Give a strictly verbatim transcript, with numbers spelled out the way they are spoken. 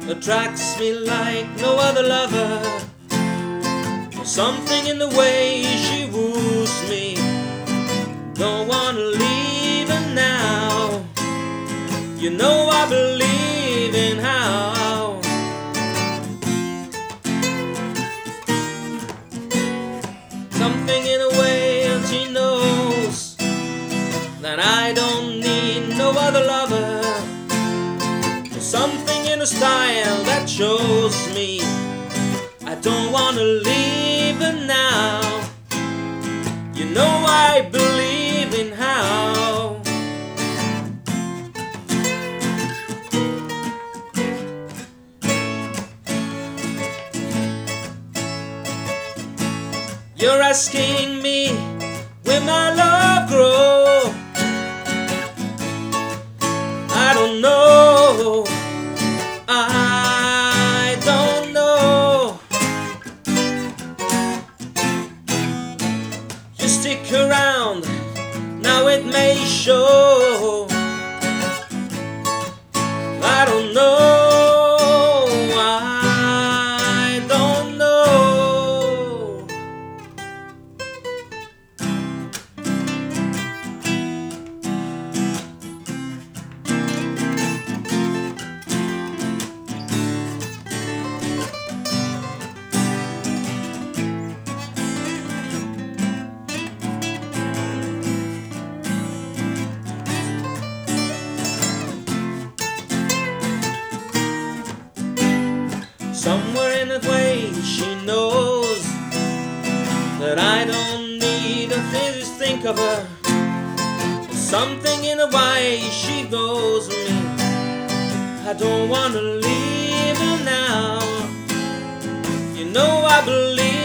attracts me like no other lover. Something in the way she woos me, don't wanna leave her now. You know I believe in how something in the way, and she knows that I don't need no other lover. Something in her style that shows me I don't wanna leave her now. You know I believe in how you're asking me, will my love grow? I don't know, I don't know. You stick around, now it may show. I don't know, I don't know. Somewhere in that way she knows that I don't need a thing to think of her. Something in the way she knows me, I don't wanna leave her now. You know I believe